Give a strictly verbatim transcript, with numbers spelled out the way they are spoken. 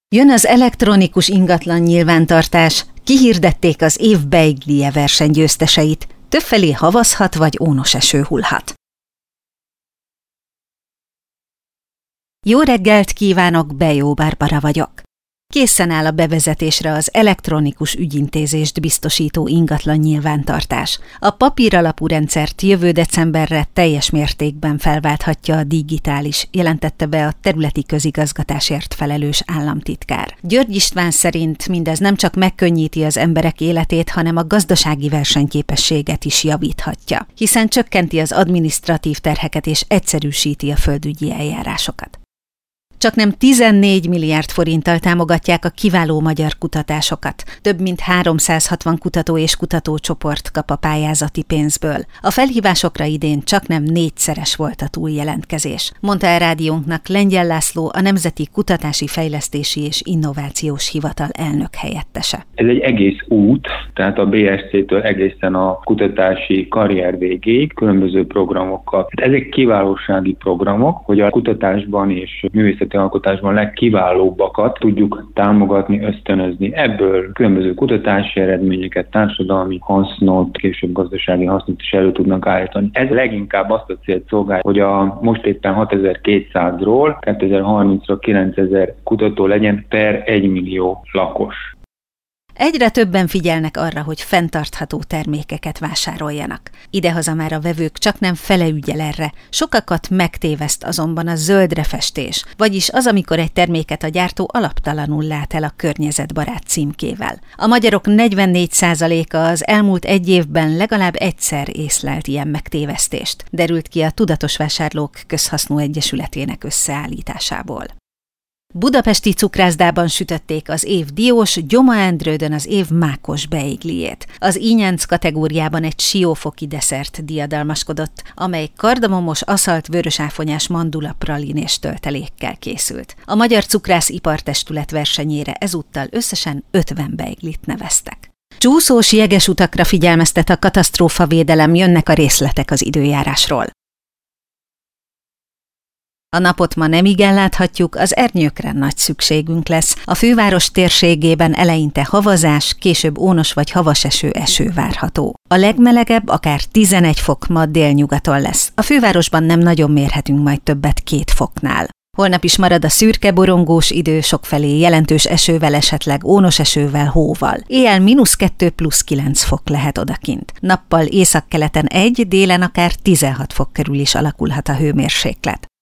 Jön az elektronikus ingatlan nyilvántartás, kihirdették az év beiglije versenygyőzteseit, többfelé havazhat vagy ónos eső hullhat. Jó reggelt kívánok, Bejó Barbara vagyok. Készen áll a bevezetésre az elektronikus ügyintézést biztosító ingatlan nyilvántartás. A papíralapú rendszert jövő decemberre teljes mértékben felválthatja a digitális, jelentette be a területi közigazgatásért felelős államtitkár. György István szerint mindez nem csak megkönnyíti az emberek életét, hanem a gazdasági versenyképességet is javíthatja, hiszen csökkenti az adminisztratív terheket és egyszerűsíti a földügyi eljárásokat. Csaknem tizennégy milliárd forinttal támogatják a kiváló magyar kutatásokat. Több mint háromszázhatvan kutató és kutatócsoport kap a pályázati pénzből. A felhívásokra idén csaknem négyszeres volt a túljelentkezés, mondta el rádiónknak Lengyel László, a Nemzeti Kutatási Fejlesztési és Innovációs Hivatal elnök helyettese. Ez egy egész út, tehát a bé es cé-től egészen a kutatási karrier végéig különböző programokkal. Ezek kiválósági programok, hogy a kutatásban és művészeti alkotásban legkiválóbbakat tudjuk támogatni, ösztönözni. Ebből különböző kutatási eredményeket, társadalmi hasznot, később gazdasági hasznot is elő tudnak állítani. Ez leginkább azt a célt szolgálja, hogy a most éppen hatezer-kétszázról kétezer-harmincra kilencezer kutató legyen per egymillió lakos. Egyre többen figyelnek arra, hogy fenntartható termékeket vásároljanak. Idehaza már a vevők csaknem fele ügyel erre. Sokakat megtéveszt azonban a zöldre festés, vagyis az, amikor egy terméket a gyártó alaptalanul lát el a környezetbarát címkével. A magyarok negyvennégy százaléka az elmúlt egy évben legalább egyszer észlelt ilyen megtévesztést, derült ki a Tudatos Vásárlók Közhasznú Egyesületének összeállításából. Budapesti cukrászdában sütötték az év diós, Gyoma Endrődön az év mákos beiglijét. Az ínyenc kategóriában egy siófoki desszert diadalmaskodott, amely kardamomos, aszalt vörösáfonyás mandula pralin és töltelékkel készült. A Magyar Cukrász Ipartestület versenyére ezúttal összesen ötven beiglit neveztek. Csúszós jeges utakra figyelmeztet a katasztrófavédelem, jönnek a részletek az időjárásról. A napot ma nem igen láthatjuk, az ernyőkre nagy szükségünk lesz. A főváros térségében eleinte havazás, később ónos vagy havas eső eső várható. A legmelegebb akár tizenegy fok ma délnyugaton lesz. A fővárosban nem nagyon mérhetünk majd többet két foknál. Holnap is marad a szürke borongós idő, sokfelé jelentős esővel, esetleg ónos esővel, hóval. Éjjel mínusz kettő plusz kilenc fok lehet odakint. Nappal északkeleten egy, délen akár tizenhat fok körül is alakulhat a hőmérséklet.